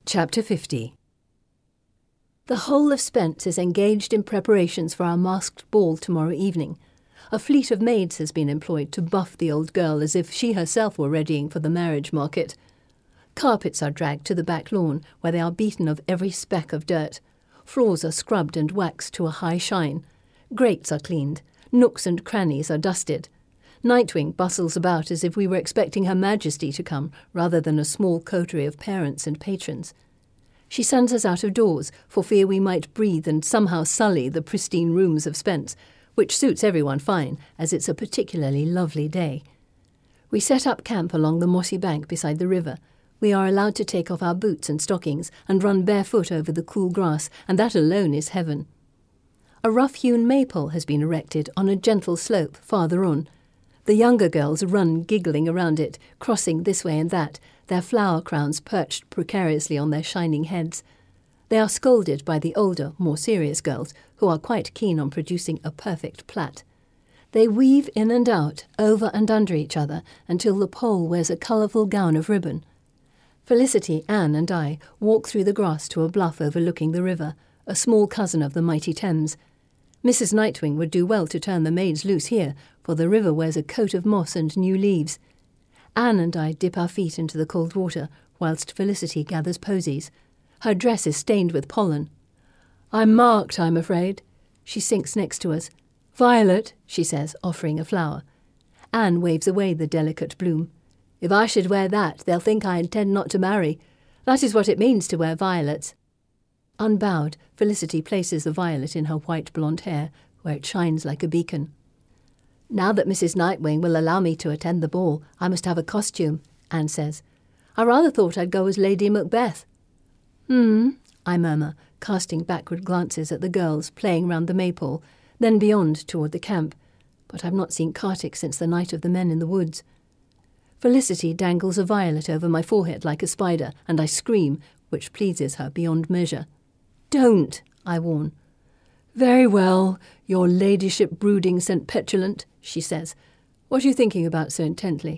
Chapter 50. The whole of Spence is engaged in preparations for our masked ball tomorrow evening. A fleet of maids has been employed to buff the old girl as if she herself were readying for the marriage market. Carpets are dragged to the back lawn, where they are beaten of every speck of dirt. Floors are scrubbed and waxed to a high shine. Grates are cleaned. Nooks and crannies are dusted. Nightwing bustles about as if we were expecting Her Majesty to come, rather than a small coterie of parents and patrons. She sends us out of doors, for fear we might breathe and somehow sully the pristine rooms of Spence, which suits everyone fine, as it's a particularly lovely day. We set up camp along the mossy bank beside the river. We are allowed to take off our boots and stockings and run barefoot over the cool grass, and that alone is heaven. A rough-hewn maypole has been erected on a gentle slope farther on. The younger girls run giggling around it, crossing this way and that, their flower crowns perched precariously on their shining heads. They are scolded by the older, more serious girls, who are quite keen on producing a perfect plait. They weave in and out, over and under each other, until the pole wears a colourful gown of ribbon. Felicity, Anne and I walk through the grass to a bluff overlooking the river, a small cousin of the mighty Thames. Mrs. Nightwing would do well to turn the maids loose here, for the river wears a coat of moss and new leaves. Anne and I dip our feet into the cold water, whilst Felicity gathers posies. Her dress is stained with pollen. "I'm marked, I'm afraid." She sinks next to us. "Violet," she says, offering a flower. Anne waves away the delicate bloom. "If I should wear that, they'll think I intend not to marry. That is what it means to wear violets." Unbowed, Felicity places the violet in her white blonde hair, where it shines like a beacon. "Now that Mrs. Nightwing will allow me to attend the ball, I must have a costume," Anne says. "I rather thought I'd go as Lady Macbeth." I murmur, casting backward glances at the girls playing round the maypole, then beyond toward the camp. But I've not seen Kartik since the night of the men in the woods. Felicity dangles a violet over my forehead like a spider, and I scream, which pleases her beyond measure. "Don't," I warn. "Very well, your ladyship brooding St. Petulant," she says. "What are you thinking about so intently?"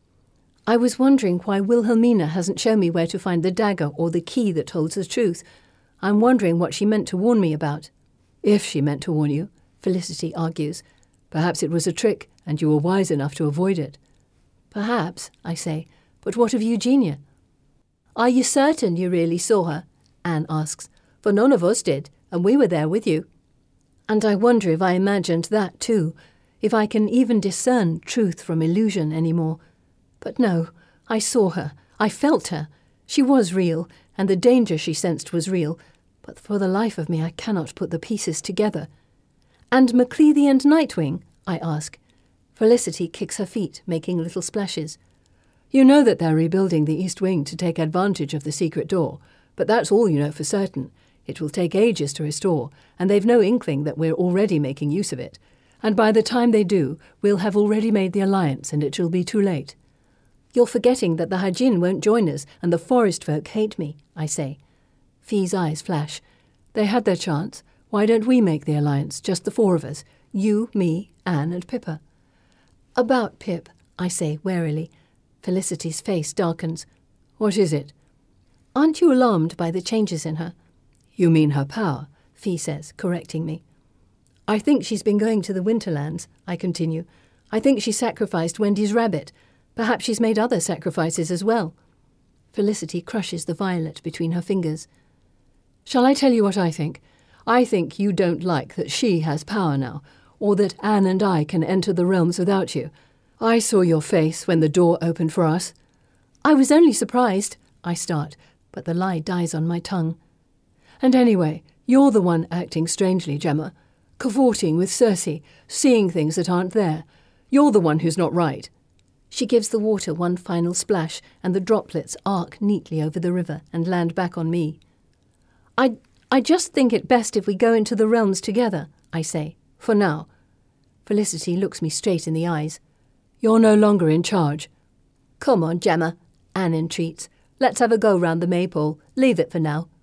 "I was wondering why Wilhelmina hasn't shown me where to find the dagger or the key that holds the truth. I'm wondering what she meant to warn me about." "If she meant to warn you," Felicity argues. "Perhaps it was a trick, and you were wise enough to avoid it." "Perhaps," I say. "But what of Eugenia?" "Are you certain you really saw her?" Anne asks. "For none of us did, and we were there with you." And I wonder if I imagined that too, if I can even discern truth from illusion anymore. But no, I saw her, I felt her. She was real, and the danger she sensed was real, but for the life of me I cannot put the pieces together. "And Macleady and Nightwing?" I ask. Felicity kicks her feet, making little splashes. "You know that they're rebuilding the East Wing to take advantage of the secret door, but that's all you know for certain. It will take ages to restore, and they've no inkling that we're already making use of it. And by the time they do, we'll have already made the alliance, and it shall be too late." "You're forgetting that the Hajin won't join us, and the forest folk hate me," I say. Fee's eyes flash. "They had their chance. Why don't we make the alliance, just the four of us? You, me, Anne, and Pippa." "About Pip," I say warily. Felicity's face darkens. "What is it?" "Aren't you alarmed by the changes in her?" "You mean her power," Fee says, correcting me. "I think she's been going to the Winterlands," I continue. "I think she sacrificed Wendy's rabbit. Perhaps she's made other sacrifices as well." Felicity crushes the violet between her fingers. "Shall I tell you what I think? I think you don't like that she has power now, or that Anne and I can enter the realms without you. I saw your face when the door opened for us." "I was only surprised," I start, but the lie dies on my tongue. "And anyway, you're the one acting strangely, Gemma. Cavorting with Circe, seeing things that aren't there. You're the one who's not right." She gives the water one final splash, and the droplets arc neatly over the river and land back on me. I just think it best if we go into the realms together," I say, "for now." Felicity looks me straight in the eyes. "You're no longer in charge." "Come on, Gemma," Anne entreats. "Let's have a go round the maypole. Leave it for now."